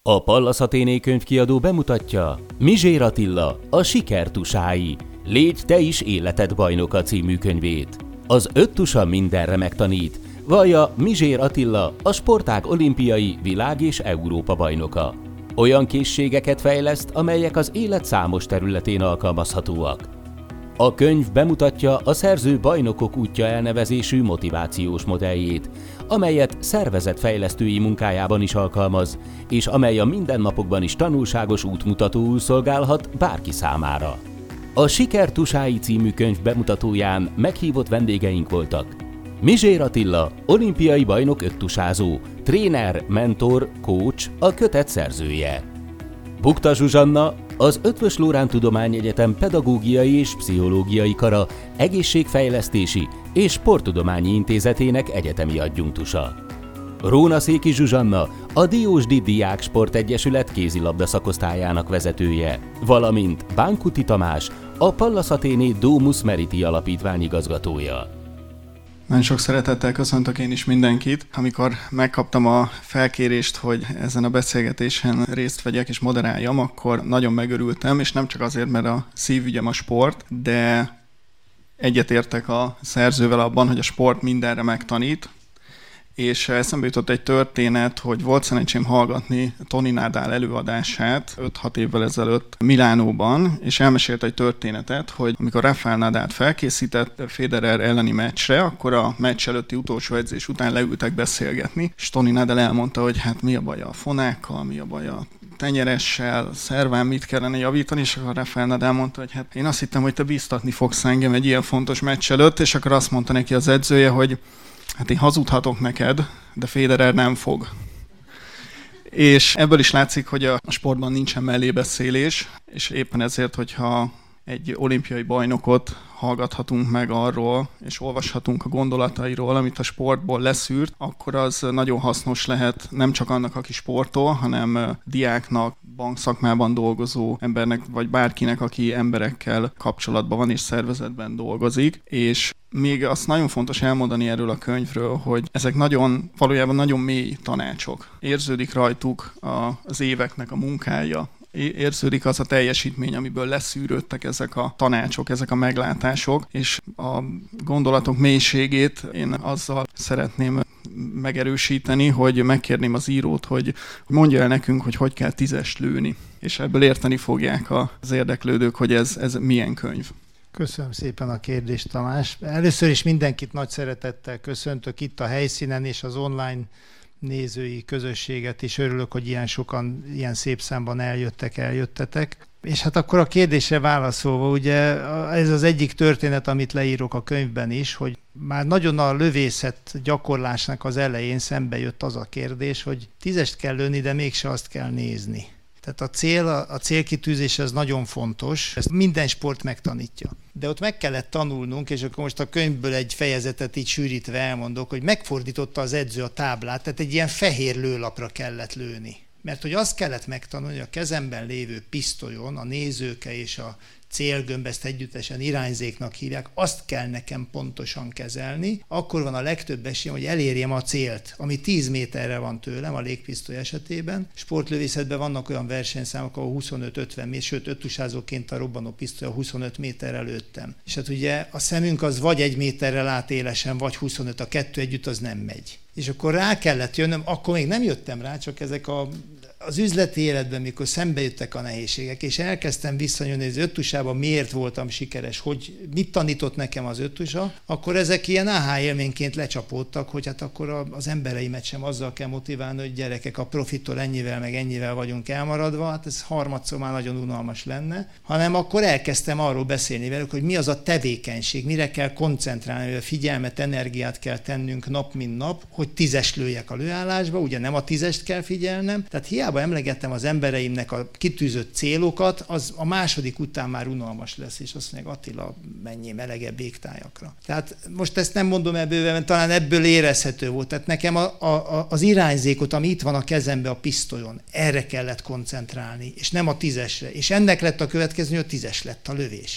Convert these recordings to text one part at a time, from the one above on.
A Pallas Athéné könyvkiadó bemutatja Mizsér Attila, a siker tusái. Légy te is életed bajnoka című könyvét. Az 5 tusa mindenre megtanít, vallja Mizsér Attila, a sportág olimpiai, világ és Európa bajnoka. Olyan készségeket fejleszt, amelyek az élet számos területén alkalmazhatóak. A könyv bemutatja a szerző bajnokok útja elnevezésű motivációs modelljét, amelyet szervezetfejlesztői munkájában is alkalmaz, és amely a mindennapokban is tanulságos útmutatóul szolgálhat bárki számára. A Siker tusái című könyv bemutatóján meghívott vendégeink voltak: Mizsér Attila, olimpiai bajnok 5 tusázó, tréner, mentor, coach, a kötet szerzője. Bukta Zsuzsanna, az Eötvös Loránd Tudományegyetem Pedagógiai és Pszichológiai Kara Egészségfejlesztési és Sporttudományi Intézetének egyetemi adjunktusa. Rónaszéki Zsuzsanna, a Diósdi Diák Sportegyesület kézilabda szakosztályának vezetője, valamint Bánkuti Tamás, a Pallas Athéné Domus Meriti Alapítvány igazgatója. Nagyon sok szeretettel köszöntök én is mindenkit. Amikor megkaptam a felkérést, hogy ezen a beszélgetésen részt vegyek és moderáljam, akkor nagyon megörültem, és nem csak azért, mert a szívügyem a sport, de egyetértek a szerzővel abban, hogy a sport mindenre megtanít. És eszembe jutott egy történet, hogy volt szerencsém hallgatni Toni Nadal előadását 5-6 évvel ezelőtt Milánóban, és elmesélt egy történetet, hogy amikor Rafael Nadalt felkészített Federer elleni meccsre, akkor a meccs előtti utolsó edzés után leültek beszélgetni, és Toni Nadal elmondta, hogy hát mi a baj a fonákkal, mi a baj a tenyeressel, szerván mit kellene javítani, és akkor Rafael Nadal mondta, hogy hát én azt hittem, hogy te bíztatni fogsz engem egy ilyen fontos meccs előtt, és akkor azt mondta neki az edzője, hogy hát én hazudhatok neked, de Federer nem fog. És ebből is látszik, hogy a sportban nincsen mellébeszélés, és éppen ezért, hogyha egy olimpiai bajnokot hallgathatunk meg arról, és olvashatunk a gondolatairól, amit a sportból leszűrt, akkor az nagyon hasznos lehet nem csak annak, aki sportol, hanem diáknak, bankszakmában dolgozó embernek, vagy bárkinek, aki emberekkel kapcsolatban van és szervezetben dolgozik. És még azt nagyon fontos elmondani erről a könyvről, hogy ezek valójában nagyon mély tanácsok. Érződik rajtuk az éveknek a munkája, érződik az a teljesítmény, amiből leszűrődtek ezek a tanácsok, ezek a meglátások, és a gondolatok mélységét én azzal szeretném megerősíteni, hogy megkérném az írót, hogy mondja el nekünk, hogy kell 10-est lőni. És ebből érteni fogják az érdeklődők, hogy ez milyen könyv. Köszönöm szépen a kérdést, Tamás. Először is mindenkit nagy szeretettel köszöntök itt a helyszínen, és az online nézői közösséget is. Örülök, hogy ilyen sokan, ilyen szép számban eljöttetek. És hát akkor a kérdésre válaszolva, ugye ez az egyik történet, amit leírok a könyvben is, hogy már nagyon a lövészet gyakorlásnak az elején szembe jött az a kérdés, hogy 10-est kell lőni, de mégse azt kell nézni. Tehát a célkitűzés az nagyon fontos, ezt minden sport megtanítja. De ott meg kellett tanulnunk, és akkor most a könyvből egy fejezetet így sűrítve elmondok, hogy megfordította az edző a táblát, tehát egy ilyen fehér lőlapra kellett lőni. Mert hogy azt kellett megtanulni, hogy a kezemben lévő pisztolyon, a nézőke és a célgömb, ezt együttesen irányzéknak hívják, azt kell nekem pontosan kezelni, akkor van a legtöbb esélyem, hogy elérjem a célt, ami 10 méterre van tőlem a légpisztoly esetében. Sportlövészetben vannak olyan versenyszámok, ahol 25-50 méter, sőt 5 tusázóként a robbanó pisztoly 25 méterre lőttem. És hát ugye a szemünk az vagy 1 méterre lát élesen, vagy 25, a kettő együtt az nem megy. És akkor rá kellett jönnöm, akkor még nem jöttem rá, csak ezek az üzleti életben, mikor szembe jöttek a nehézségek, és elkezdtem visszanyúlni, az 5 tusában miért voltam sikeres, hogy mit tanított nekem az 5 tusa, akkor ezek ilyen aha élményként lecsapódtak, hogy hát akkor az embereimet sem azzal kell motiválni, hogy gyerekek, a profittól ennyivel meg ennyivel vagyunk elmaradva, hát ez harmadszor már nagyon unalmas lenne, hanem akkor elkezdtem arról beszélni velük, hogy mi az a tevékenység, mire kell koncentrálni, hogy a figyelmet, energiát kell tennünk nap mint nap, hogy 10-es lőjek a lőállásba, ugye nem a 10-est kell figyelnem, tehát hiába emlegettem az embereimnek a kitűzött célokat, az a második után már unalmas lesz, és azt mondják, Attila, menjél melegebb égtájakra. Tehát most ezt nem mondom ebből, mert talán ebből érezhető volt. Tehát nekem az irányzékot, ami itt van a kezembe a pisztolyon, erre kellett koncentrálni, és nem a 10-esre. És ennek lett a következő, hogy a 10-es lett a lövés.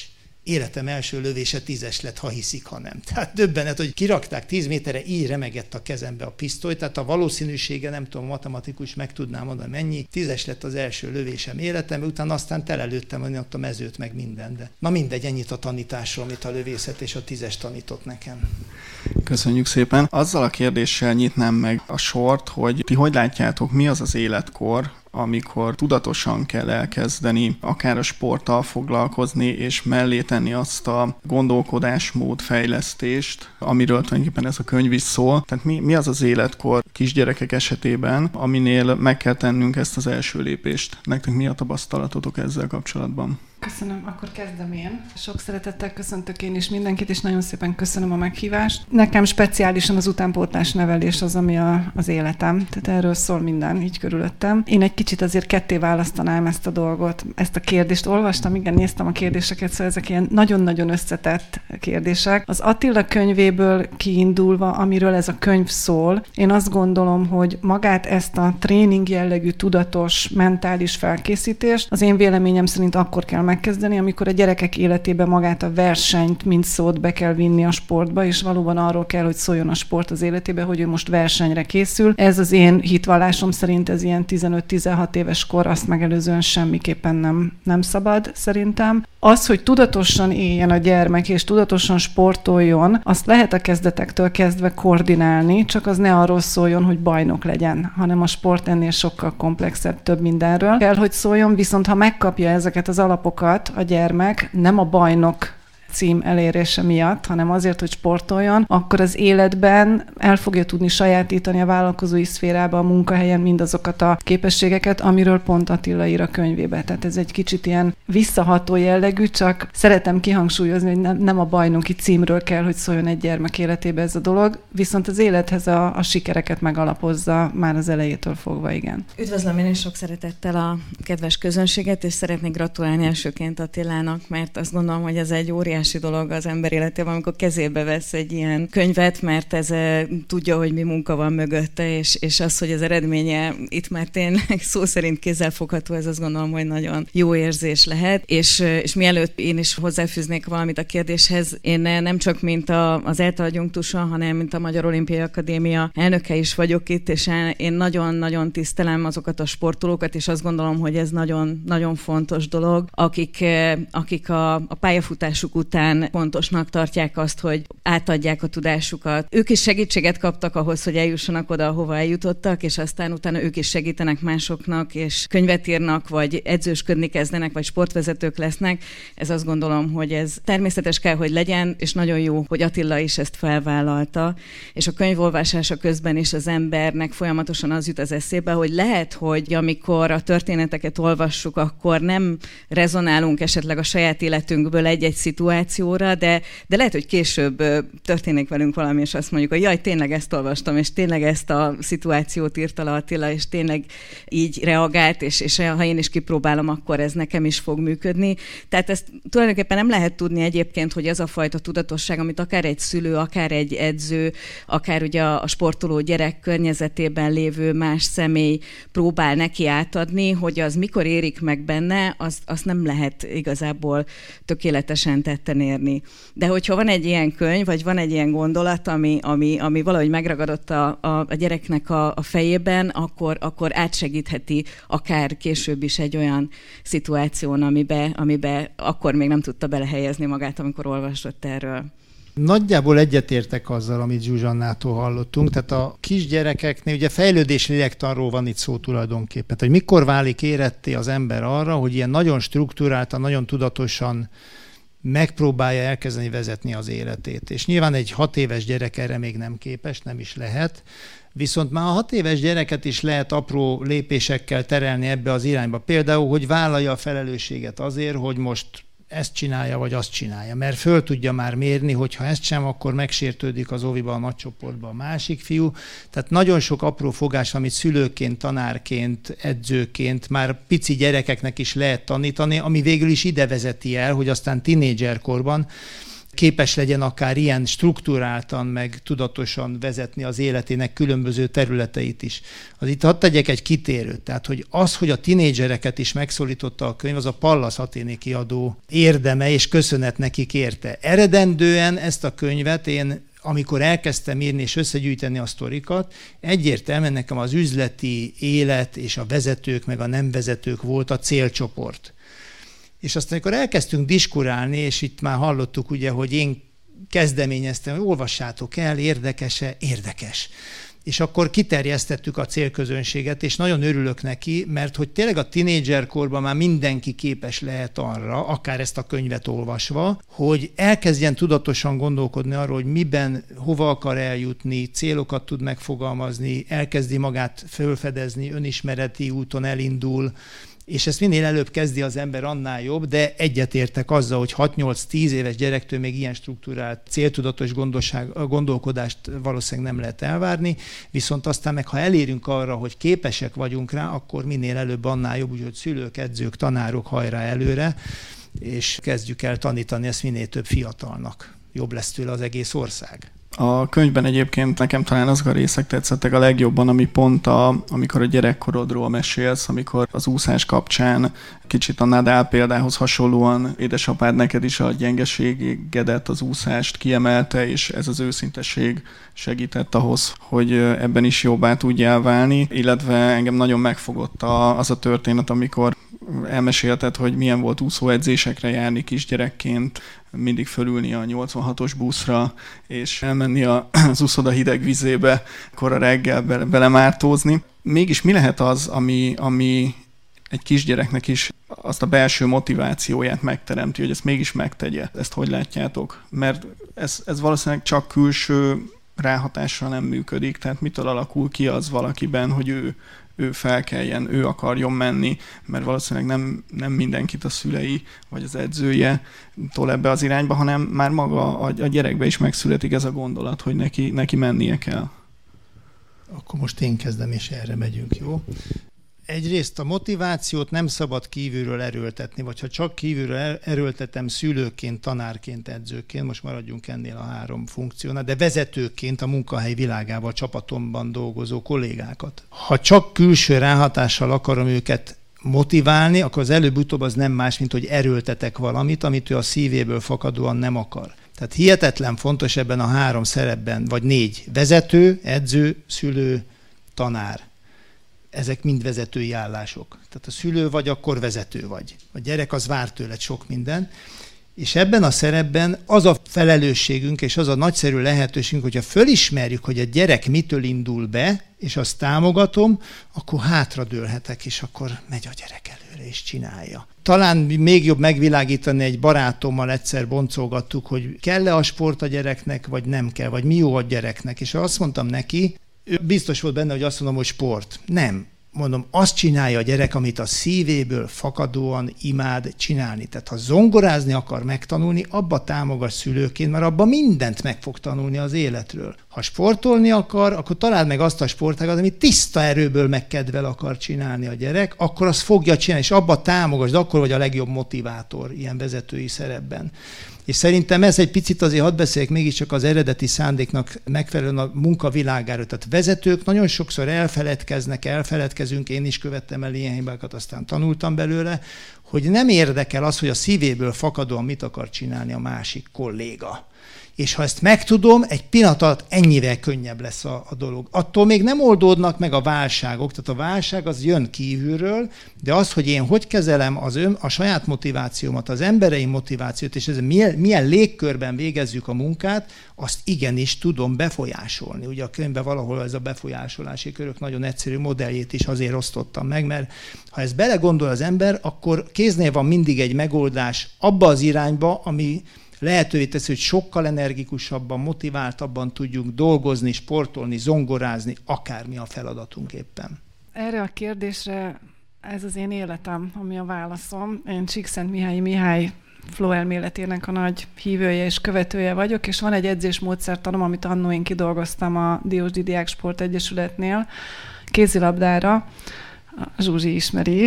életem első lövése 10-es lett, ha hiszik, ha nem. Tehát döbbenet, hogy kirakták 10 méterre, így remegett a kezembe a pisztoly, tehát a valószínűsége, nem tudom, matematikus meg tudnám mondani mennyi, 10-es lett az első lövésem életemben, utána aztán telelőttem ott a mezőt, meg minden. De na mindegy, ennyit a tanításról, amit a lövészet és a 10-es tanított nekem. Köszönjük szépen. Azzal a kérdéssel nyitnám meg a sort, hogy ti hogy látjátok, mi az az életkor, amikor tudatosan kell elkezdeni akár a sporttal foglalkozni, és mellé tenni azt a gondolkodásmód fejlesztést, amiről tulajdonképpen ez a könyv is szól. Tehát mi az az életkor kisgyerekek esetében, aminél meg kell tennünk ezt az első lépést? Nektek mi a tapasztalatotok ezzel kapcsolatban? Köszönöm, akkor kezdem én. Sok szeretettel köszöntök én is mindenkit, és nagyon szépen köszönöm a meghívást. Nekem speciálisan az utánpótlás nevelés az, ami az életem. Tehát erről szól minden, így körülöttem. Én egy kicsit azért ketté választanám ezt a dolgot, ezt a kérdést. Olvastam, igen, néztem a kérdéseket, szóval ezek ilyen nagyon-nagyon összetett kérdések. Az Attila könyvéből kiindulva, amiről ez a könyv szól, én azt gondolom, hogy magát ezt a tréning jellegű, tudatos, mentális felkészítést az én véleményem szerint akkor kell megkezdeni, amikor a gyerekek életébe magát a versenyt, mint szót be kell vinni a sportba, és valóban arról kell, hogy szóljon a sport az életébe, hogy ő most versenyre készül. Ez az én hitvallásom szerint ez ilyen 15-16 éves kor, azt megelőzően semmiképpen nem szabad szerintem. Az, hogy tudatosan éljen a gyermek, és tudatosan sportoljon, azt lehet a kezdetektől kezdve koordinálni, csak az ne arról szóljon, hogy bajnok legyen, hanem a sport ennél sokkal komplexebb, több mindenről kell, hogy szóljon, viszont ha megkapja ezeket az alapokat a gyermek, nem a bajnok cím elérése miatt, hanem azért, hogy sportoljon, akkor az életben el fogja tudni sajátítani a vállalkozói szférába, a munkahelyen mindazokat a képességeket, amiről pont Attila ír a könyvébe. Tehát ez egy kicsit ilyen visszaható jellegű, csak szeretem kihangsúlyozni, hogy nem a bajnoki címről kell, hogy szóljon egy gyermek életébe ez a dolog, viszont az élethez a sikereket megalapozza már az elejétől fogva, igen. Üdvözlöm én is sok szeretettel a kedves közönséget, és szeretnék gratulálni elsőként Attilának, mert azt gondolom, hogy ez egy óriási dolog az ember életében, amikor kezébe vesz egy ilyen könyvet, mert ez tudja, hogy mi munka van mögötte, és az, hogy az eredménye itt már tényleg szó szerint kézzelfogható, ez azt gondolom, hogy nagyon jó érzés lehet. És mielőtt én is hozzáfűznék valamit a kérdéshez, én nem csak mint az ELTE adjunktusa, hanem mint a Magyar Olimpiai Akadémia elnöke is vagyok itt, és én nagyon-nagyon tisztelem azokat a sportolókat, és azt gondolom, hogy ez nagyon-nagyon fontos dolog, akik a pályafutásuk után fontosnak tartják azt, hogy átadják a tudásukat. Ők is segítséget kaptak ahhoz, hogy eljussanak oda, ahova eljutottak, és aztán utána ők is segítenek másoknak, és könyvet írnak, vagy edzősködni kezdenek, vagy sportvezetők lesznek. Ez azt gondolom, hogy ez természetes kell, hogy legyen, és nagyon jó, hogy Attila is ezt felvállalta. És a könyvolvasása közben is az embernek folyamatosan az jut az eszébe, hogy lehet, hogy amikor a történeteket olvassuk, akkor nem rezonálunk esetleg a saját életünkből egy-egy szituációra, de lehet, hogy később történik velünk valami, és azt mondjuk, hogy jaj, tényleg ezt olvastam, és tényleg ezt a szituációt írta le Attila, és tényleg így reagált, és ha én is kipróbálom, akkor ez nekem is fog működni. Tehát ezt tulajdonképpen nem lehet tudni egyébként, hogy az a fajta tudatosság, amit akár egy szülő, akár egy edző, akár ugye a sportoló gyerek környezetében lévő más személy próbál neki átadni, hogy az mikor érik meg benne, azt nem lehet igazából tökéletesen tetten érni. De hogyha van egy ilyen könyv, vagy van egy ilyen gondolat, ami valahogy megragadott a gyereknek a fejében, akkor átsegítheti akár később is egy olyan szituáción, amibe akkor még nem tudta belehelyezni magát, amikor olvasott erről. Nagyjából egyetértek azzal, amit Zsuzsannától hallottunk. Tehát a kisgyerekeknél ugye fejlődési lélektanról van itt szó tulajdonképpen. Hogy mikor válik éretté az ember arra, hogy ilyen nagyon struktúráltan, nagyon tudatosan megpróbálja elkezdeni vezetni az életét. És nyilván egy 6 éves gyerek erre még nem képes, nem is lehet. Viszont már a 6 éves gyereket is lehet apró lépésekkel terelni ebbe az irányba. Például, hogy vállalja a felelősséget azért, hogy most ezt csinálja, vagy azt csinálja. Mert föl tudja már mérni, hogy ha ezt sem, akkor megsértődik az óviban, a nagycsoportban a másik fiú. Tehát nagyon sok apró fogás, amit szülőként, tanárként, edzőként már pici gyerekeknek is lehet tanítani, ami végül is ide vezeti el, hogy aztán tinédzserkorban képes legyen akár ilyen strukturáltan, meg tudatosan vezetni az életének különböző területeit is. Az itt hadd tegyek egy kitérőt, tehát hogy a tinédzsereket is megszólította a könyv, az a Pallas Athéné kiadó érdeme, és köszönet nekik érte. Eredendően ezt a könyvet én, amikor elkezdtem írni és összegyűjteni a sztorikat, egyértelműen nekem az üzleti élet és a vezetők meg a nem vezetők volt a célcsoport. És aztán, amikor elkezdtünk diskurálni, és itt már hallottuk ugye, hogy én kezdeményeztem, hogy olvassátok el, érdekes-e? Érdekes. És akkor kiterjesztettük a célközönséget, és nagyon örülök neki, mert hogy tényleg a tinédzserkorban már mindenki képes lehet arra, akár ezt a könyvet olvasva, hogy elkezdjen tudatosan gondolkodni arról, hogy miben, hova akar eljutni, célokat tud megfogalmazni, elkezdi magát felfedezni, önismereti úton elindul, és ezt minél előbb kezdi az ember, annál jobb, de egyetértek azzal, hogy 6-8-10 éves gyerektől még ilyen struktúrált, céltudatos gondolkodást valószínűleg nem lehet elvárni, viszont aztán meg, ha elérünk arra, hogy képesek vagyunk rá, akkor minél előbb annál jobb, úgyhogy szülők, edzők, tanárok, hajrá előre, és kezdjük el tanítani ezt minél több fiatalnak. Jobb lesz tőle az egész ország. A könyvben egyébként nekem talán azok a részek tetszettek a legjobban, ami pont amikor a gyerekkorodról mesélsz, amikor az úszás kapcsán kicsit a Nadal példához hasonlóan édesapád neked is a gyengeségedet, az úszást kiemelte, és ez az őszintesség segített ahhoz, hogy ebben is jobbá tudjál válni, illetve engem nagyon megfogott az a történet, amikor elmesélted, hogy milyen volt úszóedzésekre járni kisgyerekként, mindig fölülni a 86-os buszra, és elmenni az úszoda hideg vizébe, kora reggel belemártózni. Mégis mi lehet az, ami egy kisgyereknek is azt a belső motivációját megteremti, hogy ezt mégis megtegye? Ezt hogy látjátok? Mert ez valószínűleg csak külső ráhatással nem működik, tehát mitől alakul ki az valakiben, hogy ő felkeljen, ő akarjon menni, mert valószínűleg nem mindenkit a szülei vagy az edzője tol ebbe az irányba, hanem már maga a gyerekbe is megszületik ez a gondolat, hogy neki mennie kell. Akkor most én kezdem, és erre megyünk, jó? Egyrészt a motivációt nem szabad kívülről erőltetni, vagy ha csak kívülről erőltetem szülőként, tanárként, edzőként, most maradjunk ennél a 3 funkciónál, de vezetőként a munkahely világában, a csapatomban dolgozó kollégákat. Ha csak külső ráhatással akarom őket motiválni, akkor az előbb-utóbb az nem más, mint hogy erőltetek valamit, amit ő a szívéből fakadóan nem akar. Tehát hihetetlen fontos ebben a 3 szerepben, vagy 4, vezető, edző, szülő, tanár. Ezek mind vezetői állások. Tehát a szülő vagy, akkor vezető vagy. A gyerek az vár tőled sok minden. És ebben a szerepben az a felelősségünk, és az a nagyszerű lehetőségünk, hogyha fölismerjük, hogy a gyerek mitől indul be, és azt támogatom, akkor hátradőlhetek, és akkor megy a gyerek előre, és csinálja. Talán még jobb megvilágítani, egy barátommal egyszer boncolgattuk, hogy kell-e a sport a gyereknek, vagy nem kell, vagy mi jó a gyereknek. És azt mondtam neki, ő biztos volt benne, hogy azt mondom, hogy sport. Nem. Mondom, azt csinálja a gyerek, amit a szívéből fakadóan imád csinálni. Tehát ha zongorázni akar megtanulni, abba támogass szülőként, mert abba mindent meg fog tanulni az életről. Ha sportolni akar, akkor találd meg azt a sportágat, amit tiszta erőből megkedvel akar csinálni a gyerek, akkor azt fogja csinálni, és abba támogass, de akkor vagy a legjobb motivátor ilyen vezetői szerepben. És szerintem ez egy picit azért hadd beszéljek mégiscsak az eredeti szándéknak megfelelően a munkavilágáról. Tehát vezetők nagyon sokszor elfeledkezünk, én is követtem el ilyen hibákat, aztán tanultam belőle, hogy nem érdekel az, hogy a szívéből fakadóan mit akar csinálni a másik kolléga. És ha ezt megtudom, egy pillanat alatt ennyivel könnyebb lesz a dolog. Attól még nem oldódnak meg a válságok, tehát a válság az jön kívülről, de az, hogy én hogy kezelem a saját motivációmat, az embereim motivációt, és ez milyen légkörben végezzük a munkát, azt igenis tudom befolyásolni. Ugye a könyvben valahol ez a befolyásolási körök nagyon egyszerű modelljét is azért osztottam meg, mert ha ezt belegondol az ember, akkor kéznél van mindig egy megoldás abba az irányba, ami lehetővé teszi, hogy sokkal energikusabban, motiváltabban tudjunk dolgozni, sportolni, zongorázni, akármi a feladatunk éppen. Erre a kérdésre ez az én életem, ami a válaszom. Én Csíkszentmihályi Mihály flow elméletének a nagy hívője és követője vagyok, és van egy edzésmódszertanom, amit annó én kidolgoztam a Diósdi Diák Sport Egyesületnél, kézilabdára, a Zsuzsi ismeri is.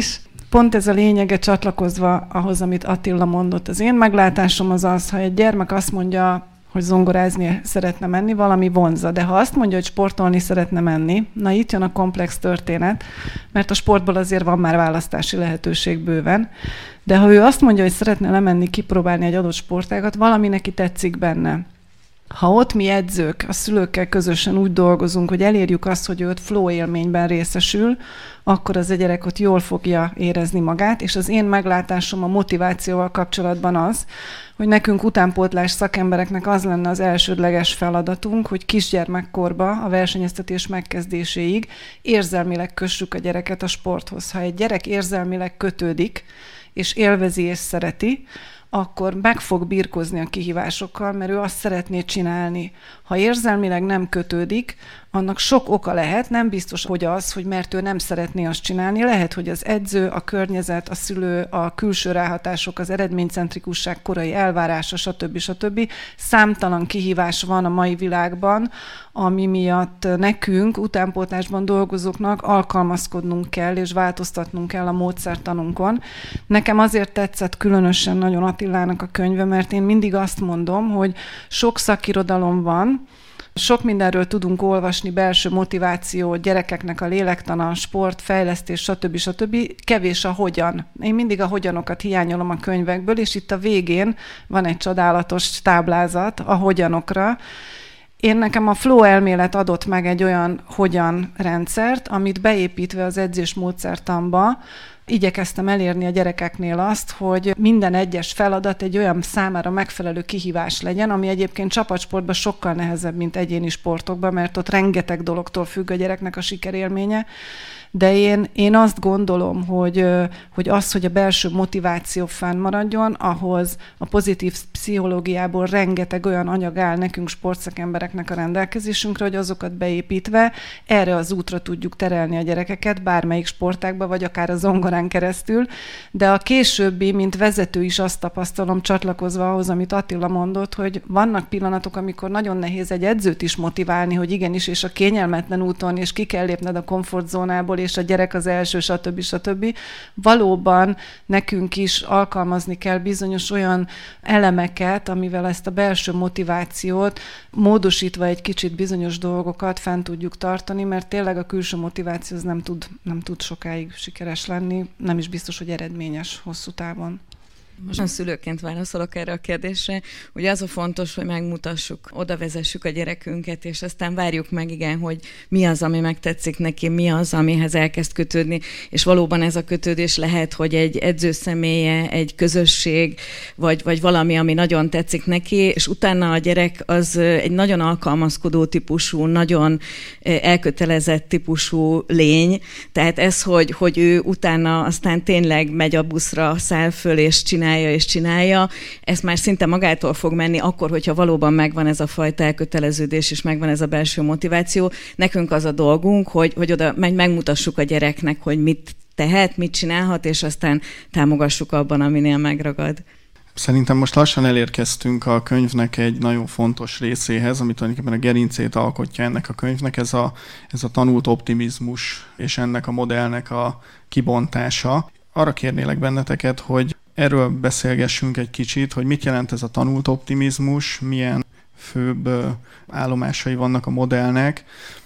Pont ez a lényege, csatlakozva ahhoz, amit Attila mondott. Az én meglátásom az az, ha egy gyermek azt mondja, hogy zongorázni szeretne menni, valami vonzza. De ha azt mondja, hogy sportolni szeretne menni, na itt jön a komplex történet, mert a sportból azért van már választási lehetőség bőven. De ha ő azt mondja, hogy szeretne lemenni, kipróbálni egy adott sportágat, valami neki tetszik benne. Ha ott mi edzők, a szülőkkel közösen úgy dolgozunk, hogy elérjük azt, hogy őt flow élményben részesül, akkor az a gyerek ott jól fogja érezni magát, és az én meglátásom a motivációval kapcsolatban az, hogy nekünk utánpótlás szakembereknek az lenne az elsődleges feladatunk, hogy kisgyermekkorba, a versenyeztetés megkezdéséig érzelmileg kössük a gyereket a sporthoz. Ha egy gyerek érzelmileg kötődik, és élvezi és szereti, akkor meg fog birkózni a kihívásokkal, mert ő azt szeretné csinálni. Ha érzelmileg nem kötődik, annak sok oka lehet, nem biztos, hogy az, hogy mert ő nem szeretné azt csinálni, lehet, hogy az edző, a környezet, a szülő, a külső ráhatások, az eredménycentrikusság korai elvárása, stb. Számtalan kihívás van a mai világban, ami miatt nekünk, utánpótlásban dolgozóknak alkalmazkodnunk kell, és változtatnunk kell a módszertanunkon. Nekem azért tetszett különösen nagyon Attilának a könyve, mert én mindig azt mondom, hogy sok szakirodalom van, sok mindenről tudunk olvasni, belső motiváció, gyerekeknek a lélektana, sport, fejlesztés, stb. Kevés a hogyan. Én mindig a hogyanokat hiányolom a könyvekből, és itt a végén van egy csodálatos táblázat a hogyanokra. Nekem a flow elmélet adott meg egy olyan hogyan rendszert, amit beépítve az edzés módszertamba igyekeztem elérni a gyerekeknél azt, hogy minden egyes feladat egy olyan számára megfelelő kihívás legyen, ami egyébként csapatsportban sokkal nehezebb, mint egyéni sportokban, mert ott rengeteg dologtól függ a gyereknek a sikerélménye. De én azt gondolom, hogy az, hogy a belső motiváció fennmaradjon, ahhoz a pozitív pszichológiából rengeteg olyan anyag áll nekünk sportszakembereknek a rendelkezésünkre, hogy azokat beépítve erre az útra tudjuk terelni a gyerekeket, bármelyik sportágba, vagy akár a zongorán keresztül. De a későbbi, mint vezető is azt tapasztalom, csatlakozva ahhoz, amit Attila mondott, hogy vannak pillanatok, amikor nagyon nehéz egy edzőt is motiválni, hogy igenis, és a kényelmetlen úton, és ki kell lépned a komfortzónából, és a gyerek az első, stb. Valóban nekünk is alkalmazni kell bizonyos olyan elemeket, amivel ezt a belső motivációt módosítva egy kicsit bizonyos dolgokat fent tudjuk tartani, mert tényleg a külső motiváció az nem tud sokáig sikeres lenni, nem is biztos, hogy eredményes hosszú távon. Most szülőként válaszolok erre a kérdésre. Ugye az a fontos, hogy megmutassuk, oda vezessük a gyerekünket, és aztán várjuk meg, igen, hogy mi az, ami megtetszik neki, mi az, amihez elkezd kötődni, és valóban ez a kötődés lehet, hogy egy edző személye, egy közösség, vagy valami, ami nagyon tetszik neki, és utána a gyerek az egy nagyon alkalmazkodó típusú, nagyon elkötelezett típusú lény, tehát ez, hogy ő utána aztán tényleg megy a buszra, száll föl, és csinálja, ez már szinte magától fog menni akkor, hogyha valóban megvan ez a fajta elköteleződés, és megvan ez a belső motiváció. Nekünk az a dolgunk, hogy oda megmutassuk a gyereknek, hogy mit tehet, mit csinálhat, és aztán támogassuk abban, aminél megragad. Szerintem most lassan elérkeztünk a könyvnek egy nagyon fontos részéhez, amit tulajdonképpen a gerincét alkotja ennek a könyvnek, ez a tanult optimizmus, és ennek a modellnek a kibontása. Arra kérnélek benneteket, hogy erről beszélgessünk egy kicsit, hogy mit jelent ez a tanult optimizmus, milyen főbb állomásai vannak a modellnek,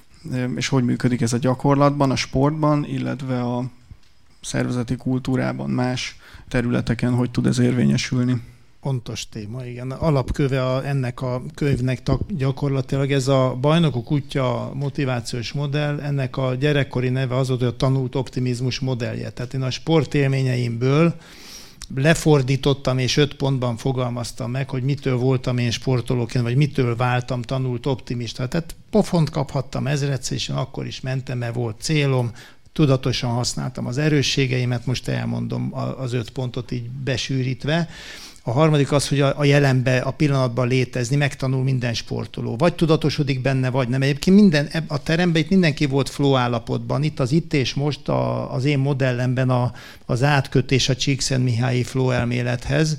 és hogy működik ez a gyakorlatban, a sportban, illetve a szervezeti kultúrában, más területeken, hogy tud ez érvényesülni. Pontos téma, igen. Alapköve ennek a könyvnek gyakorlatilag ez a Bajnokok útja motivációs modell, ennek a gyerekkori neve az volt, hogy a tanult optimizmus modellje. Tehát én a sportélményeimből lefordítottam és 5 pontban fogalmaztam meg, hogy mitől voltam én sportolóként, vagy mitől váltam tanult optimista. Tehát pofont kaphattam ezredszeresen, akkor is mentem, mert volt célom, tudatosan használtam az erősségeimet, most elmondom az 5 pontot így besűrítve. A harmadik az, hogy a jelenben, a pillanatban létezni megtanul minden sportoló. Vagy tudatosodik benne, vagy nem. Egyébként a teremben itt mindenki volt flow állapotban. Itt és most az én modellemben az átkötés a Csíkszentmihályi flow elmélethez.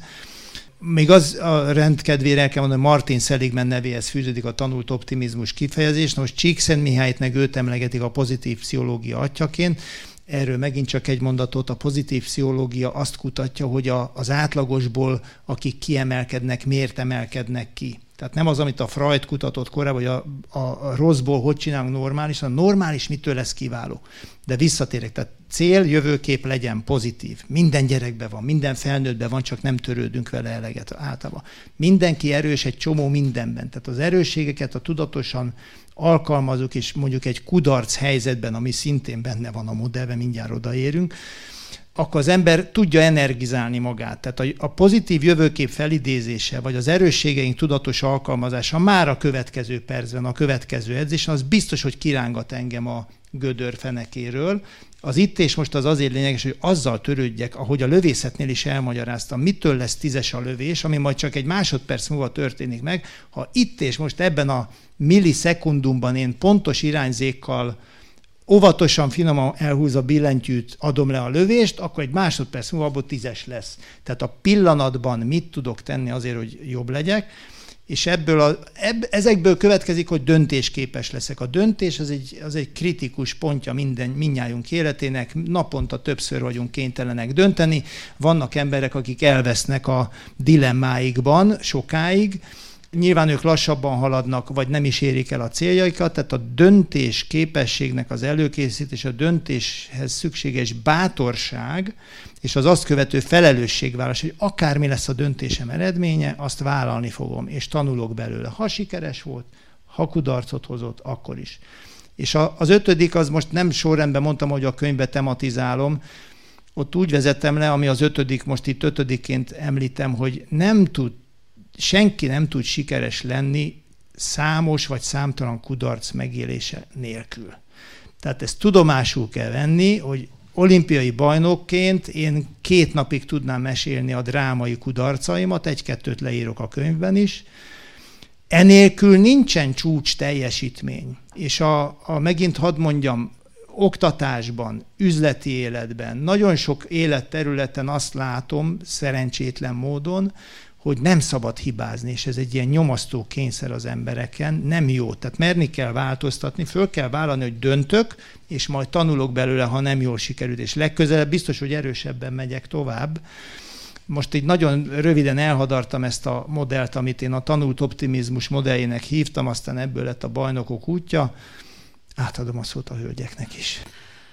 Még az a rendkedvére el kell mondani, hogy Martin Seligman nevéhez fűződik a tanult optimizmus kifejezés. Most Csíkszentmihályt meg őt emlegetik a pozitív pszichológia atyaként, Erről megint csak egy mondatot, a pozitív pszichológia azt kutatja, hogy az átlagosból, akik kiemelkednek, miért emelkednek ki. Tehát nem az, amit a Freud kutatott korábban, hogy a rosszból hogy csinálunk normális, a normális mitől lesz kiváló. De visszatérek, tehát cél, jövőkép legyen pozitív. Minden gyerekben van, minden felnőttben van, csak nem törődünk vele eleget általában. Mindenki erős egy csomó mindenben. Tehát az erősségeket tudatosan alkalmazunk, és mondjuk egy kudarc helyzetben, ami szintén benne van a modellben, mindjárt odaérünk, akkor az ember tudja energizálni magát. Tehát a pozitív jövőkép felidézése, vagy az erősségeink tudatos alkalmazása már a következő percben, a következő edzésen, az biztos, hogy kirángat engem a gödör fenekéről. Az itt és most az azért lényeges, hogy azzal törődjek, ahogy a lövészetnél is elmagyaráztam, mitől lesz 10-es a lövés, ami majd csak egy másodperc múlva történik meg. Ha itt és most ebben a millisekundumban én pontos irányzékkal óvatosan, finoman elhúz a billentyűt, adom le a lövést, akkor egy másodperc múlva abból 10-es lesz. Tehát a pillanatban mit tudok tenni azért, hogy jobb legyek, és ezekből következik, hogy döntésképes leszek. A döntés az egy kritikus pontja mindnyájunk életének, naponta többször vagyunk kénytelenek dönteni. Vannak emberek, akik elvesznek a dilemmáikban sokáig, nyilván ők lassabban haladnak, vagy nem is érik el a céljaikat, tehát a döntés képességnek az előkészítés, a döntéshez szükséges bátorság, és az azt követő felelősségvállalás, hogy akármi lesz a döntésem eredménye, azt vállalni fogom, és tanulok belőle. Ha sikeres volt, ha kudarcot hozott, akkor is. És az 5. az most nem sorrendben mondtam, hogy a könyvbe tematizálom, ott úgy vezettem le, ami az 5. most itt 5-ként említem, hogy senki nem tud sikeres lenni számos vagy számtalan kudarc megélése nélkül. Tehát ezt tudomásul kell venni, hogy olimpiai bajnokként én 2 napig tudnám mesélni a drámai kudarcaimat, 1-2-t leírok a könyvben is. Enélkül nincsen csúcs teljesítmény. És megint hadd mondjam, oktatásban, üzleti életben, nagyon sok életterületen azt látom szerencsétlen módon, hogy nem szabad hibázni, és ez egy ilyen nyomasztó kényszer az embereken, nem jó. Tehát merni kell változtatni, föl kell vállalni, hogy döntök, és majd tanulok belőle, ha nem jól sikerült, és legközelebb biztos, hogy erősebben megyek tovább. Most így nagyon röviden elhadartam ezt a modellt, amit én a tanult optimizmus modelljének hívtam, aztán ebből lett a bajnokok útja. Átadom a szót a hölgyeknek is.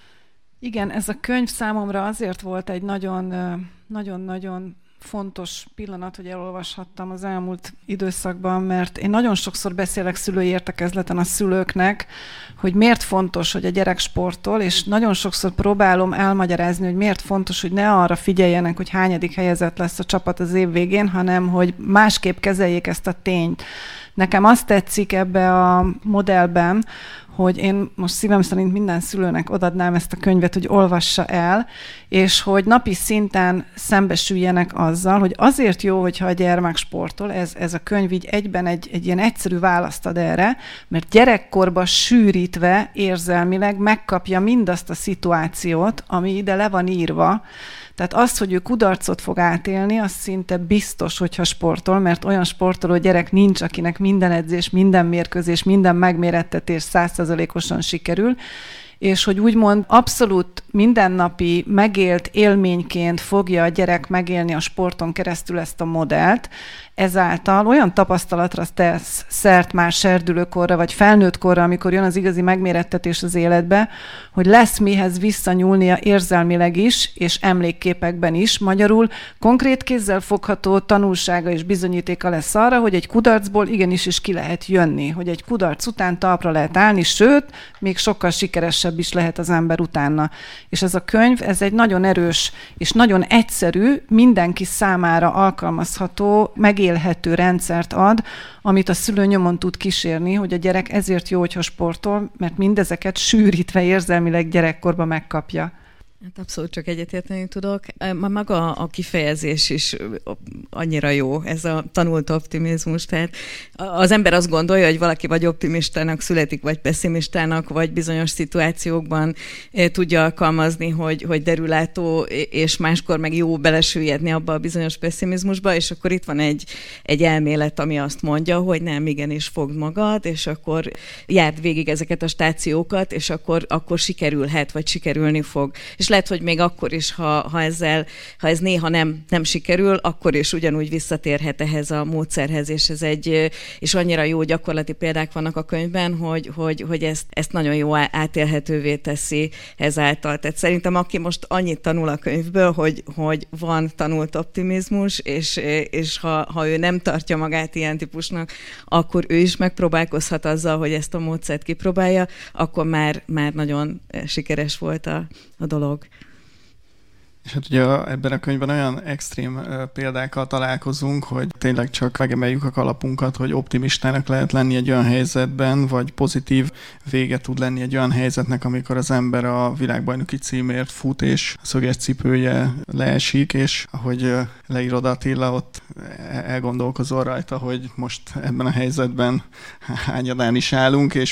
Igen, ez a könyv számomra azért volt egy nagyon-nagyon fontos pillanat, hogy elolvashattam az elmúlt időszakban, mert én nagyon sokszor beszélek szülői értekezleten a szülőknek, hogy miért fontos, hogy a gyerek sportol, és nagyon sokszor próbálom elmagyarázni, hogy miért fontos, hogy ne arra figyeljenek, hogy hányadik helyezett lesz a csapat az év végén, hanem hogy másképp kezeljék ezt a tényt. Nekem azt tetszik ebbe a modellben, hogy én most szívem szerint minden szülőnek odadnám ezt a könyvet, hogy olvassa el, és hogy napi szinten szembesüljenek azzal, hogy azért jó, hogyha a gyermek sportol, ez a könyv így egyben egy ilyen egyszerű választ ad erre, mert gyerekkorban sűrítve érzelmileg megkapja mindazt a szituációt, ami ide le van írva. Tehát az, hogy ő kudarcot fog átélni, az szinte biztos, hogyha sportol, mert olyan sportoló gyerek nincs, akinek minden edzés, minden mérkőzés, minden megmérettetés 100%-osan sikerül, és hogy úgymond abszolút mindennapi megélt élményként fogja a gyerek megélni a sporton keresztül ezt a modellt, ezáltal olyan tapasztalatra tesz szert már serdülőkorra, vagy felnőttkorra, amikor jön az igazi megmérettetés az életbe, hogy lesz mihez visszanyúlnia érzelmileg is, és emlékképekben is. Magyarul konkrét kézzel fogható tanulsága és bizonyítéka lesz arra, hogy egy kudarcból igenis is ki lehet jönni, hogy egy kudarc után talpra lehet állni, sőt, még sokkal sikeresebb is lehet az ember utána. És ez a könyv, ez egy nagyon erős és nagyon egyszerű, mindenki számára alkalmazható, megélhető rendszert ad, amit a szülő nyomon tud kísérni, hogy a gyerek ezért jó, hogyha sportol, mert mindezeket sűrítve érzelmileg gyerekkorban megkapja. Hát abszolút csak egyetérteni tudok. Maga a kifejezés is annyira jó, ez a tanult optimizmus. Tehát az ember azt gondolja, hogy valaki vagy optimistának születik, vagy pessimistának, vagy bizonyos szituációkban tudja alkalmazni, hogy derülátó, és máskor meg jó belesüllyedni abba a bizonyos pessimizmusba, és akkor itt van egy elmélet, ami azt mondja, hogy nem, igenis fogd magad, és akkor járd végig ezeket a stációkat, és akkor sikerülhet, vagy sikerülni fog. És lehet, hogy még akkor is, ha ez néha nem sikerül, akkor is ugyanúgy visszatérhet ehhez a módszerhez, és annyira jó gyakorlati példák vannak a könyvben, hogy ezt nagyon jó átélhetővé teszi ezáltal. Tehát szerintem aki most annyit tanul a könyvből, hogy van tanult optimizmus, és ha ő nem tartja magát ilyen típusnak, akkor ő is megpróbálkozhat azzal, hogy ezt a módszert kipróbálja, akkor már nagyon sikeres volt a dolog. És hát ugye ebben a könyvben olyan extrém példákkal találkozunk, hogy tényleg csak megemeljük a kalapunkat, hogy optimistának lehet lenni egy olyan helyzetben, vagy pozitív vége tud lenni egy olyan helyzetnek, amikor az ember a világbajnoki címért fut, és a szöges cipője leesik, és ahogy leírod Attila, ott elgondolkozol rajta, hogy most ebben a helyzetben hányadán is állunk, és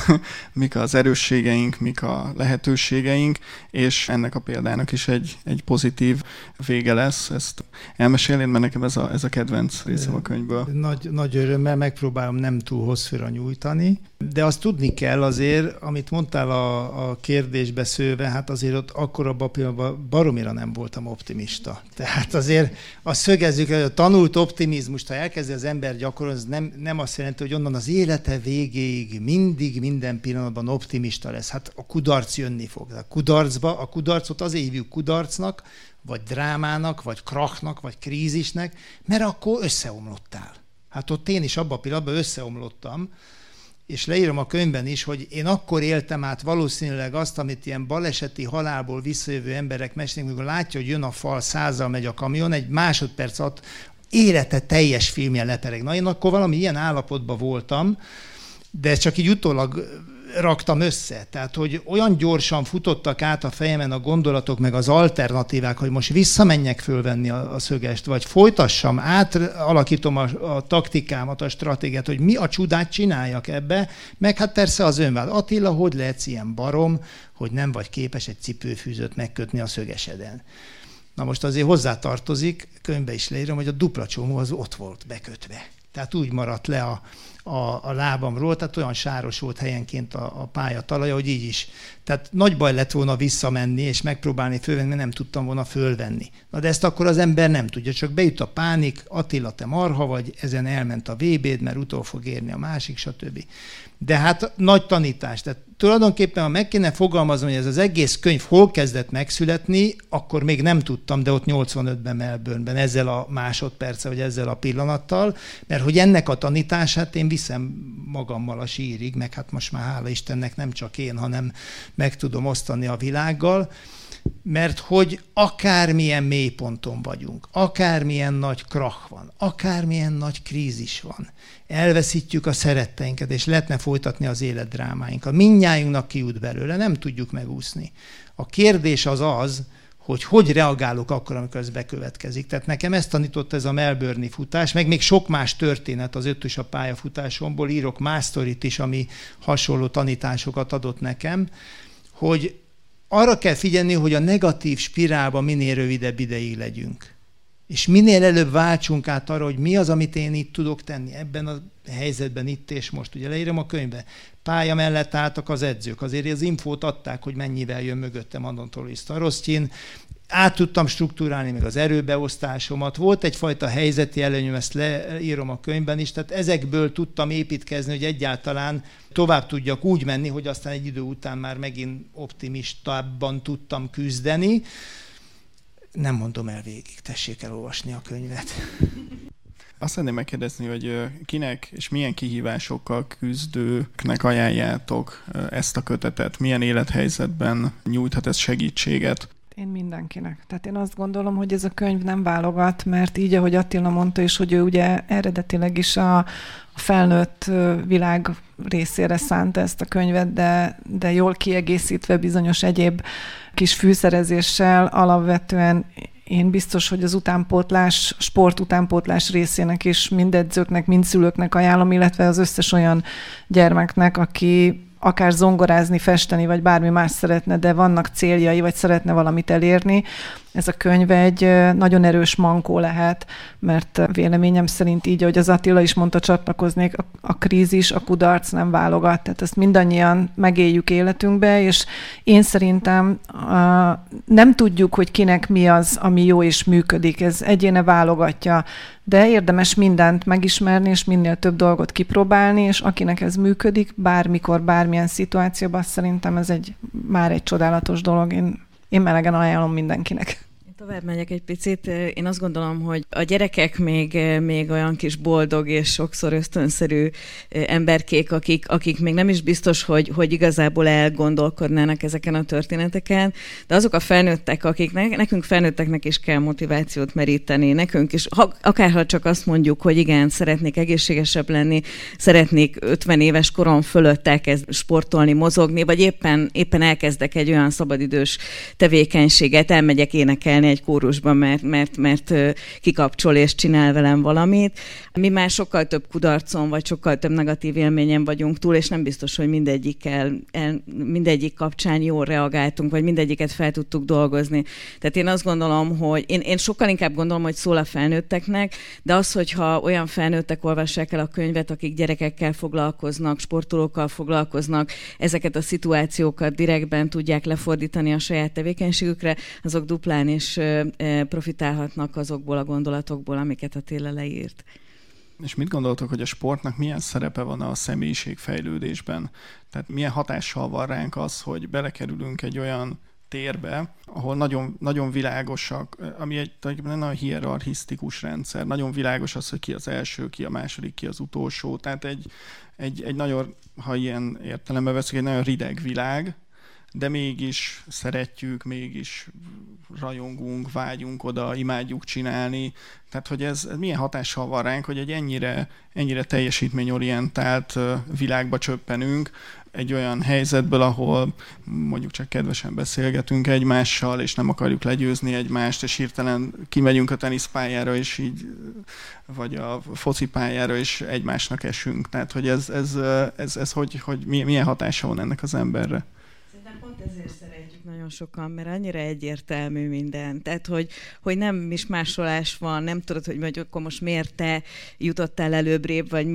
mik az erősségeink, mik a lehetőségeink, és ennek a példának is egy pozitív vége lesz. Ezt elmesélnéd, mert nekem ez a kedvenc részem a könyvből. Nagy örömmel megpróbálom nem túl hosszúra nyújtani, de azt tudni kell azért, amit mondtál a kérdésbe szőve, hát azért ott akkor abban a pillanatban baromira nem voltam optimista. Tehát azért azt szögezzük, hogy a tanult optimizmust, ha elkezdi az ember gyakorolni, az nem azt jelenti, hogy onnan az élete végéig mindig, minden pillanatban optimista lesz. Hát a kudarc jönni fog. A kudarcot azért hívjuk kudarcnak, vagy drámának, vagy krachnak, vagy krízisnek, mert akkor összeomlottál. Hát ott én is abban a pillanatban összeomlottam, és leírom a könyvben is, hogy én akkor éltem át valószínűleg azt, amit ilyen baleseti halálból visszajövő emberek mesélnek, amikor látja, hogy jön a fal, 100-zal megy a kamion, egy másodperc alatt élete teljes filmje lepereg. Na, én akkor valami ilyen állapotban voltam, de csak így utólag raktam össze. Tehát, hogy olyan gyorsan futottak át a fejemen a gondolatok, meg az alternatívák, hogy most visszamenjek fölvenni a szögest, vagy folytassam, átalakítom a taktikámat, a stratégiát, hogy mi a csodát csináljak ebbe, meg hát persze az önvád. Attila, hogy lehetsz ilyen barom, hogy nem vagy képes egy cipőfűzőt megkötni a szögeseden. Na most azért hozzátartozik, könyvbe is leírom, hogy a dupla csomó az ott volt bekötve. Tehát úgy maradt le a lábamról, tehát olyan sáros volt helyenként a pálya talaja, hogy így is. Tehát nagy baj lett volna visszamenni, és megpróbálni fölvenni, mert nem tudtam volna fölvenni. Na de ezt akkor az ember nem tudja, csak bejut a pánik, Attila, te marha vagy, ezen elment a VB-d, mert utol fog érni a másik, stb. De hát nagy tanítás. Tehát tulajdonképpen, ha meg kéne fogalmazni, hogy ez az egész könyv hol kezdett megszületni, akkor még nem tudtam, de ott 85-ben Melbourneben ezzel a másodperccel, vagy ezzel a pillanattal, mert hogy ennek a tanítását én viszem magammal a sírig, meg hát most már hála Istennek nem csak én, hanem meg tudom osztani a világgal, mert hogy akármilyen mélyponton vagyunk, akármilyen nagy krach van, akármilyen nagy krízis van, elveszítjük a szeretteinket, és lehetne folytatni az életdrámáinkat. Mindnyájunknak kijut belőle, nem tudjuk megúszni. A kérdés az, hogy reagálok akkor, amikor ez bekövetkezik. Tehát nekem ezt tanított ez a melbourne-i futás, meg még sok más történet az ötös a pályafutásomból, írok más sztorit is, ami hasonló tanításokat adott nekem, hogy arra kell figyelni, hogy a negatív spirálban minél rövidebb ideig legyünk. És minél előbb váltsunk át arra, hogy mi az, amit én itt tudok tenni ebben a helyzetben, itt és most. Ugye leírom a könyvbe. Pálya mellett álltak az edzők. Azért az infót adták, hogy mennyivel jön mögöttem Anatolij Starostyin. Át tudtam struktúrálni meg az erőbeosztásomat. Volt egyfajta helyzeti előnyöm, ezt leírom a könyvben is. Tehát ezekből tudtam építkezni, hogy egyáltalán tovább tudjak úgy menni, hogy aztán egy idő után már megint optimistábban tudtam küzdeni. Nem mondom el végig, tessék elolvasni a könyvet. Azt szeretném megkérdezni, hogy kinek és milyen kihívásokkal küzdőknek ajánljátok ezt a kötetet? Milyen élethelyzetben nyújthat ez segítséget? Én mindenkinek. Tehát én azt gondolom, hogy ez a könyv nem válogat, mert így, ahogy Attila mondta is, hogy ő ugye eredetileg is a felnőtt világ részére szánta ezt a könyvet, de jól kiegészítve bizonyos egyéb kis fűszerezéssel alapvetően én biztos, hogy az utánpótlás, sport utánpótlás részének is mind edzőknek, mind szülőknek ajánlom, illetve az összes olyan gyermeknek, aki akár zongorázni, festeni, vagy bármi más szeretne, de vannak céljai, vagy szeretne valamit elérni. Ez a könyv egy nagyon erős mankó lehet, mert véleményem szerint így, ahogy az Attila is mondta, csatlakoznék, a krízis, a kudarc nem válogat. Tehát ezt mindannyian megéljük életünkbe, és én szerintem nem tudjuk, hogy kinek mi az, ami jó és működik. Ez egyéne válogatja, de érdemes mindent megismerni, és minél több dolgot kipróbálni, és akinek ez működik, bármikor, bármilyen szituációban, szerintem ez már egy csodálatos dolog. Én melegen ajánlom mindenkinek. Tovább megyek egy picit. Én azt gondolom, hogy a gyerekek még olyan kis boldog és sokszor ösztönszerű emberkék, akik még nem is biztos, hogy igazából elgondolkodnának ezeken a történeteken, de azok a felnőttek, nekünk felnőtteknek is kell motivációt meríteni, nekünk is, akárha csak azt mondjuk, hogy igen, szeretnék egészségesebb lenni, szeretnék 50 éves korom fölött elkezd sportolni, mozogni, vagy éppen elkezdek egy olyan szabadidős tevékenységet, elmegyek énekelni egy kórusba, mert kikapcsol és csinál velem valamit. Mi már sokkal több kudarcon, vagy sokkal több negatív élményen vagyunk túl, és nem biztos, hogy mindegyik kapcsán jól reagáltunk, vagy mindegyiket fel tudtuk dolgozni. Tehát én azt gondolom, hogy én sokkal inkább gondolom, hogy szól a felnőtteknek, de az, hogyha olyan felnőttek olvassák el a könyvet, akik gyerekekkel foglalkoznak, sportolókkal foglalkoznak, ezeket a szituációkat direktben tudják lefordítani a saját tevékenységükre, azok duplán is profitálhatnak azokból a gondolatokból, amiket Attila leírt. És mit gondoltok, hogy a sportnak milyen szerepe van a személyiségfejlődésben? Tehát milyen hatással van ránk az, hogy belekerülünk egy olyan térbe, ahol nagyon, nagyon világosak, ami egy nagyon hierarchisztikus rendszer, nagyon világos az, hogy ki az első, ki a második, ki az utolsó. Tehát egy nagyon, ha ilyen értelemben veszünk, egy nagyon rideg világ, de mégis szeretjük, mégis rajongunk, vágyunk oda, imádjuk csinálni. Tehát, hogy ez milyen hatással van ránk, hogy egy ennyire teljesítményorientált világba csöppenünk, egy olyan helyzetből, ahol mondjuk csak kedvesen beszélgetünk egymással, és nem akarjuk legyőzni egymást, és hirtelen kimegyünk a teniszpályára, és így, vagy a focipályára, és egymásnak esünk. Tehát, hogy ez hogy milyen hatása van ennek az emberre? Pont ezért szeretjük nagyon sokan, mert annyira egyértelmű minden. Tehát, hogy nem is másolás van, nem tudod, hogy akkor most miért te jutottál előbbrébb, vagy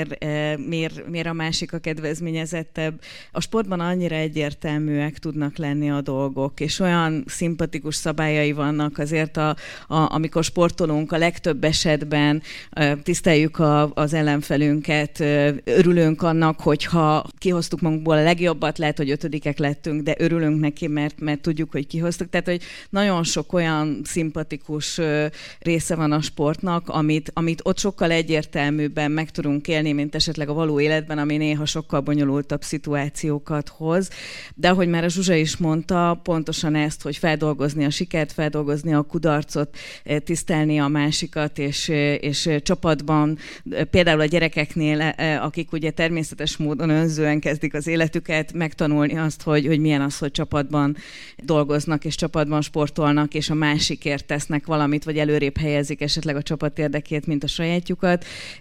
miért a másik a kedvezményezettebb. A sportban annyira egyértelműek tudnak lenni a dolgok, és olyan szimpatikus szabályai vannak azért, amikor sportolunk, a legtöbb esetben tiszteljük az ellenfelünket, örülünk annak, hogyha kihoztuk magunkból a legjobbat, lehet, hogy 5-ek lettünk, de örülünk neki, mert tudjuk, hogy kihoztuk. Tehát, hogy nagyon sok olyan szimpatikus része van a sportnak, amit ott sokkal egyértelműbben meg tudunk élni, mint esetleg a való életben, ami néha sokkal bonyolultabb szituációkat hoz. De ahogy már a Zsuzsa is mondta, pontosan ezt, hogy feldolgozni a sikert, feldolgozni a kudarcot, tisztelni a másikat, és csapatban, például a gyerekeknél, akik ugye természetes módon önzően kezdik az életüket, megtanulni azt, hogy milyen az, hogy csapatban dolgoznak, és csapatban sportolnak, és a másikért tesznek valamit, vagy előrébb helyezik esetleg a csapat érdekét, mint a sajátjukat.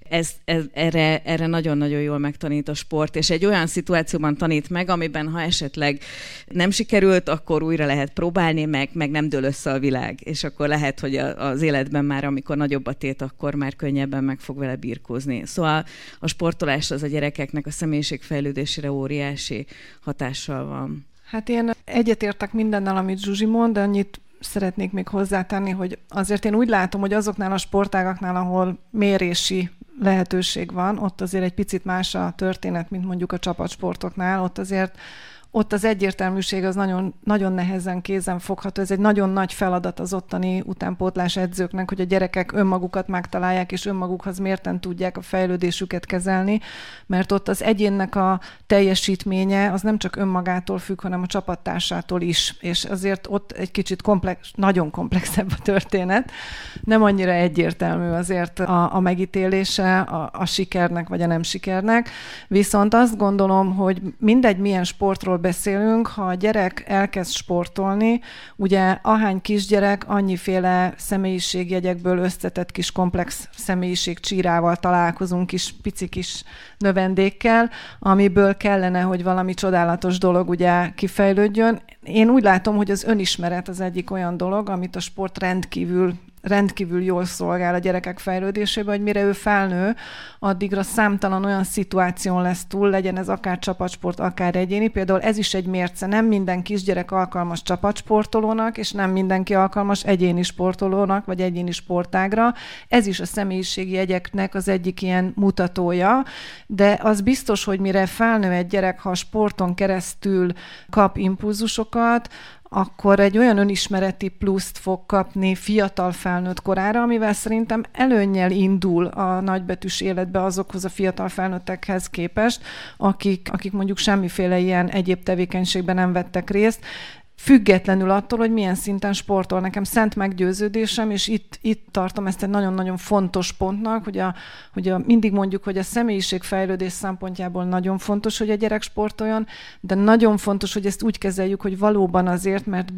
Erre nagyon-nagyon jól megtanít a sport, és egy olyan szituációban tanít meg, amiben ha esetleg nem sikerült, akkor újra lehet próbálni, meg nem dől össze a világ. És akkor lehet, hogy az életben már, amikor nagyobb a tét, akkor már könnyebben meg fog vele birkózni. Szóval a sportolás az a gyerekeknek a személyiségfejlődésére óriási hatással van. Hát én egyetértek mindennel, amit Zsuzsi mond, de annyit szeretnék még hozzátenni, hogy azért én úgy látom, hogy azoknál a sportágaknál, ahol mérési lehetőség van, ott azért egy picit más a történet, mint mondjuk a csapatsportoknál, ott azért ott az egyértelműség az nagyon, nagyon nehezen kézen fogható. Ez egy nagyon nagy feladat az ottani utánpótlás edzőknek, hogy a gyerekek önmagukat megtalálják, és önmagukhoz mérten tudják a fejlődésüket kezelni, mert ott az egyénnek a teljesítménye az nem csak önmagától függ, hanem a csapattársától is. És azért ott egy kicsit nagyon komplexebb a történet. Nem annyira egyértelmű azért a megítélése a sikernek, vagy a nem sikernek. Viszont azt gondolom, hogy mindegy, milyen sportról beszélünk, ha a gyerek elkezd sportolni, ugye ahány kisgyerek, annyiféle személyiségjegyekből összetett kis komplex személyiségcsírával találkozunk, pici kis növendékkel, amiből kellene, hogy valami csodálatos dolog ugye kifejlődjön. Én úgy látom, hogy az önismeret az egyik olyan dolog, amit a sport rendkívül jól szolgál a gyerekek fejlődésében, hogy mire ő felnő, addigra számtalan olyan szituáción lesz túl, legyen ez akár csapatsport, akár egyéni. Például ez is egy mérce, nem minden kisgyerek alkalmas csapatsportolónak, és nem mindenki alkalmas egyéni sportolónak, vagy egyéni sportágra. Ez is a személyiségi jegyeknek az egyik ilyen mutatója, de az biztos, hogy mire felnő egy gyerek, ha a sporton keresztül kap impulzusokat, akkor egy olyan önismereti pluszt fog kapni fiatal felnőtt korára, amivel szerintem előnnyel indul a nagybetűs életbe azokhoz a fiatal felnőttekhez képest, akik mondjuk semmiféle ilyen egyéb tevékenységben nem vettek részt, függetlenül attól, hogy milyen szinten sportol. Nekem szent meggyőződésem, és itt tartom ezt egy nagyon-nagyon fontos pontnak, hogy mindig mondjuk, hogy a személyiségfejlődés szempontjából nagyon fontos, hogy a gyerek sportoljon, de nagyon fontos, hogy ezt úgy kezeljük, hogy valóban azért, mert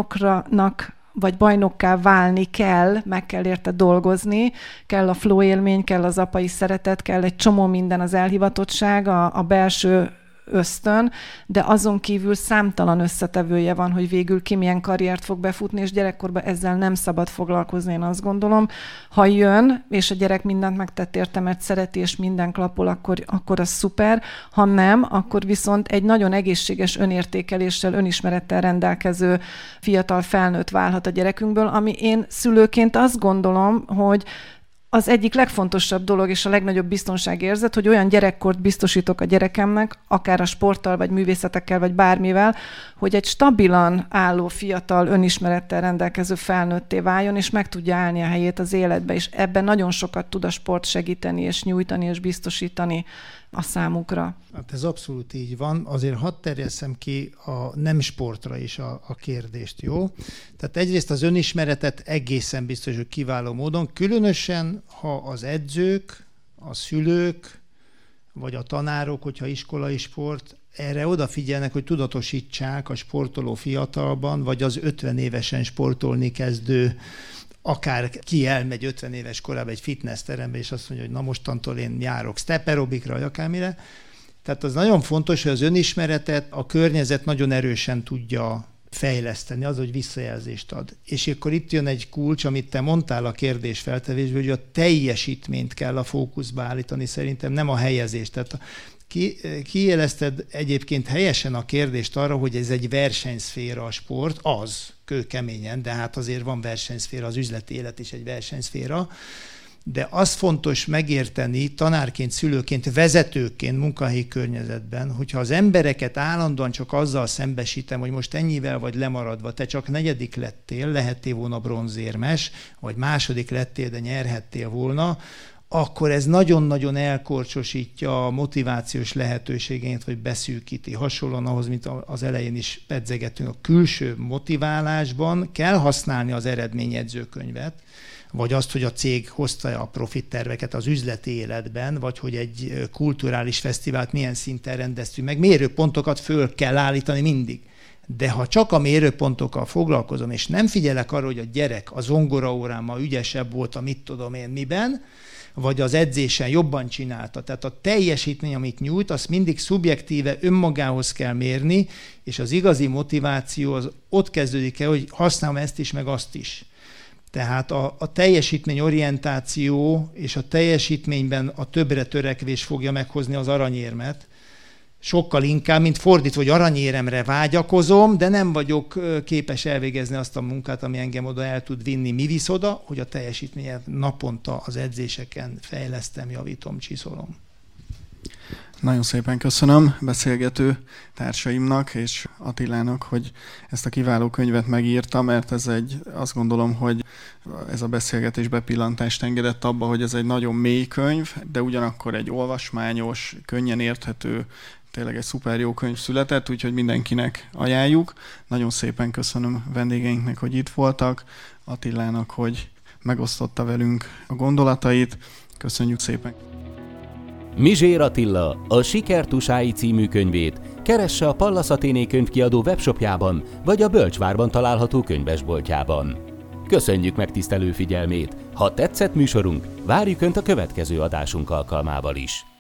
vagy bajnokká válni kell, meg kell érte dolgozni, kell a flow élmény, kell az apai szeretet, kell egy csomó minden, az elhivatottság, a belső ösztön, de azon kívül számtalan összetevője van, hogy végül ki milyen karriert fog befutni, és gyerekkorban ezzel nem szabad foglalkozni, én azt gondolom. Ha jön, és a gyerek mindent megtett érte, mert szereti, és minden klappol, akkor az szuper. Ha nem, akkor viszont egy nagyon egészséges önértékeléssel, önismerettel rendelkező fiatal felnőtt válhat a gyerekünkből, ami én szülőként azt gondolom, hogy az egyik legfontosabb dolog és a legnagyobb biztonságérzet, hogy olyan gyerekkort biztosítok a gyerekemnek, akár a sporttal, vagy művészetekkel, vagy bármivel, hogy egy stabilan álló, fiatal, önismerettel rendelkező felnőtté váljon, és meg tudja állni a helyét az életbe, és ebben nagyon sokat tud a sport segíteni, és nyújtani, és biztosítani a számukra. Hát ez abszolút így van. Azért hadd terjesszem ki a nem sportra is a kérdést, jó? Tehát egyrészt az önismeretet egészen biztos, hogy kiváló módon, különösen, ha az edzők, a szülők, vagy a tanárok, hogyha iskolai sport, erre odafigyelnek, hogy tudatosítsák a sportoló fiatalban, vagy az 50 évesen sportolni kezdő, akár ki elmegy 50 éves korában egy fitnessterembe, és azt mondja, hogy na mostantól én járok step aerobikra, vagy akármire. Tehát az nagyon fontos, hogy az önismeretet a környezet nagyon erősen tudja fejleszteni, az, hogy visszajelzést ad. És akkor itt jön egy kulcs, amit te mondtál a kérdés feltevésből, hogy a teljesítményt kell a fókuszba állítani, szerintem nem a helyezést. Tehát kijelezted egyébként helyesen a kérdést arra, hogy ez egy versenyszféra a sport, az kőkeményen, de hát azért van versenyszféra, az üzleti élet is egy versenyszféra, de az fontos megérteni tanárként, szülőként, vezetőként, munkahelyi környezetben, hogyha az embereket állandóan csak azzal szembesítem, hogy most ennyivel vagy lemaradva, te csak 4. lettél, lehettél volna bronzérmes, vagy 2. lettél, de nyerhettél volna, akkor ez nagyon-nagyon elkorcsosítja a motivációs lehetőségét, vagy beszűkíti. Hasonlóan ahhoz, mint az elején is pedzegetünk, a külső motiválásban kell használni az eredményjegyzőkönyvet, vagy azt, hogy a cég hozta a profit terveket az üzleti életben, vagy hogy egy kulturális fesztivált milyen szinten rendeztünk meg. Mérőpontokat föl kell állítani mindig. De ha csak a mérőpontokkal foglalkozom, és nem figyelek arra, hogy a gyerek a zongoraórán ma ügyesebb volt a mit tudom én miben, vagy az edzésen jobban csinálta. Tehát a teljesítmény, amit nyújt, azt mindig szubjektíve önmagához kell mérni, és az igazi motiváció az ott kezdődik el, hogy használom ezt is, meg azt is. Tehát a teljesítményorientáció és a teljesítményben a többre törekvés fogja meghozni az aranyérmet, sokkal inkább, mint fordítva, hogy aranyéremre vágyakozom, de nem vagyok képes elvégezni azt a munkát, ami engem oda el tud vinni. Mi visz oda, hogy a teljesítményet naponta az edzéseken fejlesztem, javítom, csiszolom. Nagyon szépen köszönöm beszélgető társaimnak és Attilának, hogy ezt a kiváló könyvet megírta, mert azt gondolom, hogy ez a beszélgetés bepillantást engedett abba, hogy ez egy nagyon mély könyv, de ugyanakkor egy olvasmányos, könnyen érthető, tényleg egy szuper jó könyv született, úgyhogy mindenkinek ajánljuk. Nagyon szépen köszönöm vendégeinknek, hogy itt voltak, Attilának, hogy megosztotta velünk a gondolatait. Köszönjük szépen! Mizsér Attila a Siker tusái című könyvét keresse a Pallas Athéné könyvkiadó webshopjában vagy a Bölcsvárban található könyvesboltjában. Köszönjük megtisztelő figyelmét! Ha tetszett műsorunk, várjuk Önt a következő adásunk alkalmával is!